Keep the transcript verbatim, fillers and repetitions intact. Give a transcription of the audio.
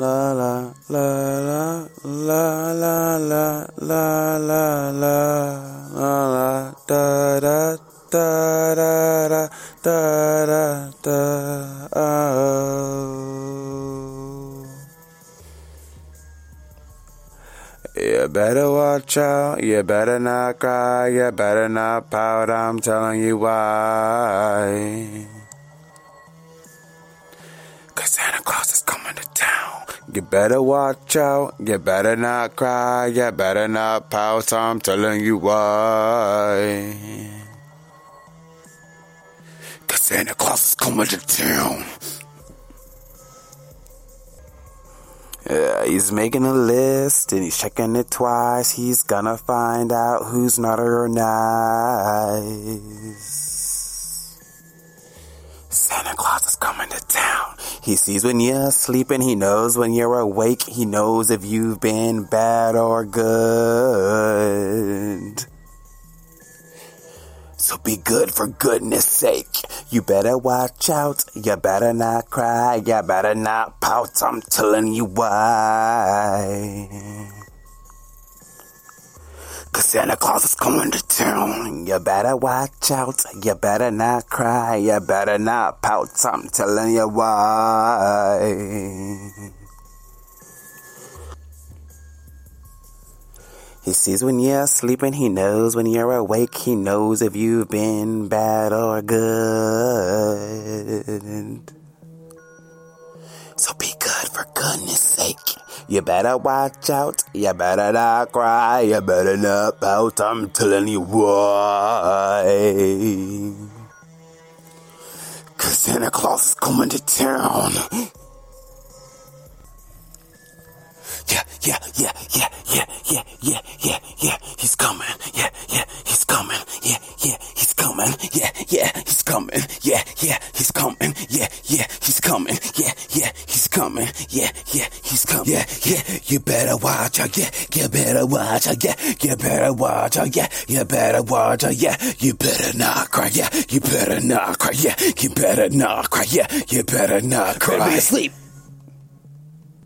la la la la la la la la la la la da da da da da da da oh. You better watch out, you better not cry, you better not pout, I'm telling you why. Cause Santa Claus is coming to town. You better watch out, you better not cry, you better not pout, I'm telling you why. Cause Santa Claus is coming to town. Yeah, he's making a list and he's checking it twice. He's gonna find out who's naughty or nice. Santa Claus is coming to town. He sees when you're sleeping, he knows when you're awake, he knows if you've been bad or good. So be good for goodness sake. You better watch out, you better not cry, you better not pout, I'm telling you why. Cause Santa Claus is coming to town. You better watch out, you better not cry, you better not pout, I'm telling you why. He sees when you're sleeping, he knows when you're awake, he knows if you've been bad or good. So be good for goodness sake. You better watch out, you better not cry, you better not pout, I'm telling you why. Cause Santa Claus is coming to town. Yeah, yeah, yeah, yeah, yeah, yeah, yeah, yeah, yeah, he's coming, yeah, yeah, he's coming, yeah, yeah, he's coming, yeah, yeah, he's coming, yeah, yeah, he's coming, yeah, yeah, he's coming, yeah, yeah, he's coming, yeah, yeah, he's coming, yeah, yeah, you better watch out, yeah, you better watch out, yeah, you better watch out, yeah, you better watch out, yeah, you better not cry, yeah, you better not cry, yeah, you better not cry, yeah, you better not cry. Better be asleep.